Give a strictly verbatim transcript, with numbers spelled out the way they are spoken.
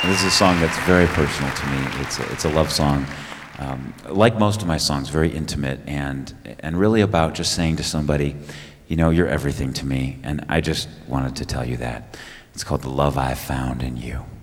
This is a song that's very personal to me. It's a, it's a love song. Um, like most of my songs, very intimate and and really about just saying to somebody, you know, you're everything to me, and I just wanted to tell you that. It's called The Love I Found in You.